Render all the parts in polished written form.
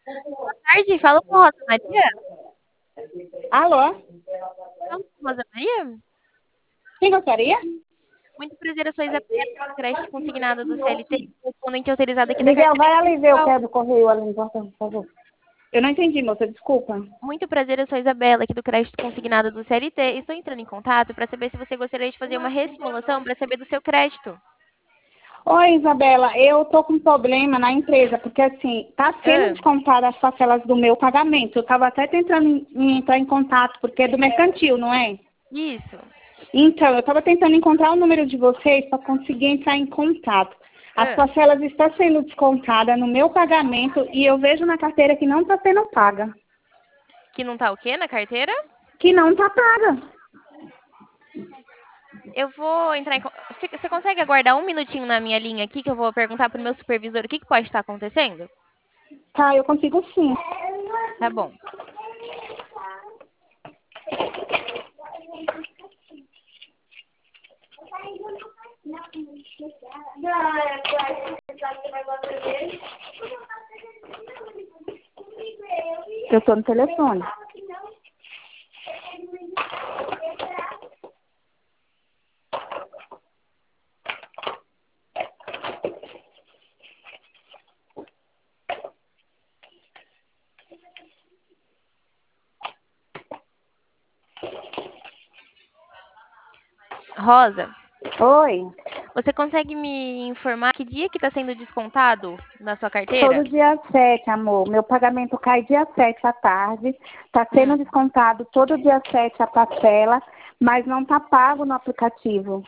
Tarde, fala com Rosa Maria. Alô? Fala com Rosa Maria. Quem gostaria? Muito prazer, eu sou Isabela, do crédito consignado do CLT, correspondente autorizada aqui da Miguel, carteira vai ali ver o que digital. é do correio ali no portão, por favor. Eu não entendi, moça, desculpa. Muito prazer, eu sou Isabela, aqui do crédito consignado do CLT. Estou entrando em contato para saber se você gostaria de fazer uma ressimulação para saber do seu crédito. Oi, Isabela, eu tô com problema na empresa, porque assim, tá sendo Ah, descontada as parcelas do meu pagamento. Eu tava até tentando entrar em contato, porque é do mercantil, não é? isso. Então, eu tava tentando encontrar o número de vocês para conseguir entrar em contato. As Ah, parcelas estão sendo descontadas no meu pagamento e eu vejo na carteira que não está sendo paga. que não tá o quê na carteira? Que não está paga. Eu vou entrar em. Você consegue aguardar um minutinho na minha linha aqui que eu vou perguntar para o meu supervisor o que pode estar acontecendo? Tá, eu consigo sim. Tá bom. Eu tô no telefone. Rosa, Oi. você consegue me informar que dia que está sendo descontado na sua carteira? Todo dia 7, amor. Meu pagamento cai dia 7 à tarde. Está sendo Hum. descontado todo dia 7 a parcela, mas não está pago no aplicativo.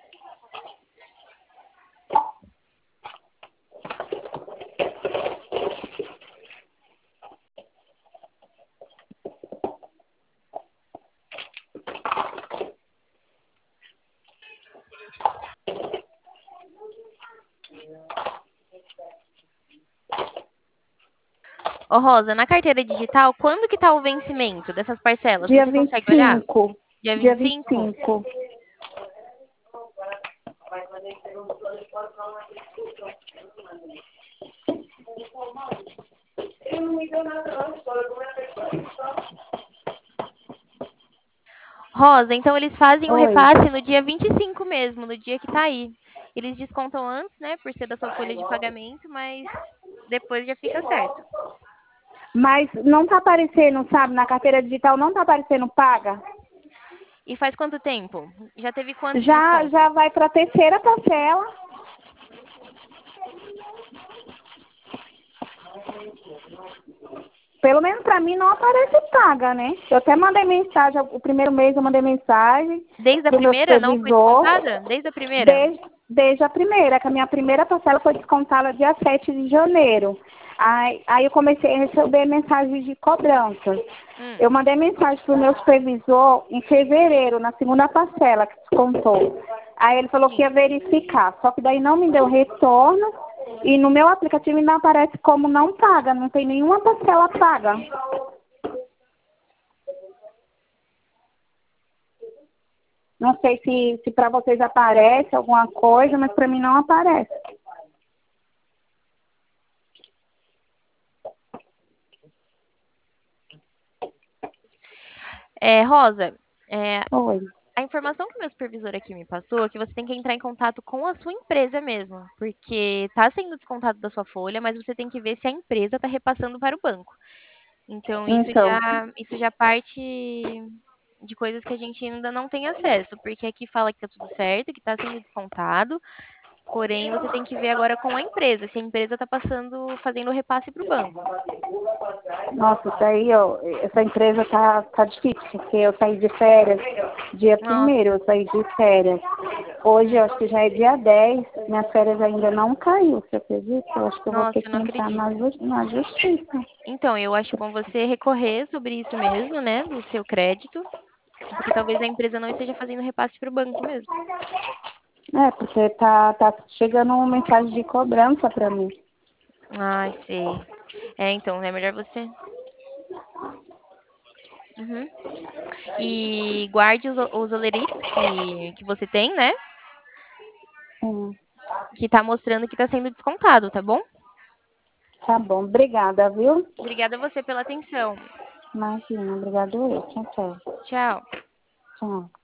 Ô, Rosa, na carteira digital, quando que tá o vencimento dessas parcelas? Dia Você vinte consegue e olhar? cinco. Dia Dia vinte e vinte e cinco? cinco. Rosa, então eles fazem o Oi. repasse no dia 25 mesmo, no dia que tá aí. Eles descontam antes, né, por ser da sua folha de pagamento, mas depois já fica certo. Mas não está aparecendo, sabe? Na carteira digital não está aparecendo paga. E faz quanto tempo? Já teve quantos Já descontos? vai para a terceira parcela. Pelo menos para mim não aparece paga, né? Eu até mandei mensagem, o primeiro mês eu mandei mensagem Desde a para o meu primeira não foi supervisor, descontada? Desde a primeira? desde a primeira, que a minha primeira parcela foi descontada dia 7 de janeiro. Aí eu comecei a receber mensagens de cobrança. Hum, Eu mandei mensagem para o meu supervisor em fevereiro, na segunda parcela que descontou. Aí ele falou que sim. ia verificar, só que daí não me deu retorno e no meu aplicativo ainda aparece como não paga, não tem nenhuma parcela paga. Não sei se para vocês aparece alguma coisa, mas para mim não aparece. Rosa, é, Oi. a informação que o meu supervisor aqui me passou é que você tem que entrar em contato com a sua empresa mesmo, porque está sendo descontado da sua folha, mas você tem que ver se a empresa está repassando para o banco. Então, Então, isso já parte de coisas que a gente ainda não tem acesso, porque aqui fala que está tudo certo, que está sendo descontado, porém você tem que ver agora com a empresa, se a empresa está fazendo o repasse para o banco. nossa, isso aí, ó, essa empresa tá difícil, porque eu saí de férias dia Nossa, primeiro, eu saí de férias. Hoje, eu hum, acho que já é dia 10, minhas férias ainda não caiu, você acredita? Eu acho que eu vou ter nossa, eu que não entrar acredito. na justiça. Então, eu acho bom você recorrer sobre isso mesmo, né, do seu crédito, porque talvez a empresa não esteja fazendo repasse para o banco mesmo. É, porque tá chegando uma mensagem de cobrança para mim. Ai, sei. Então, é melhor você. Uhum. E guarde os olerites que você tem, né? Hum. Que tá mostrando que tá sendo descontado, tá bom? Tá bom, obrigada, viu? Obrigada a você pela atenção. Imagina, obrigado eu. Tchau, tchau. Tchau. Tchau.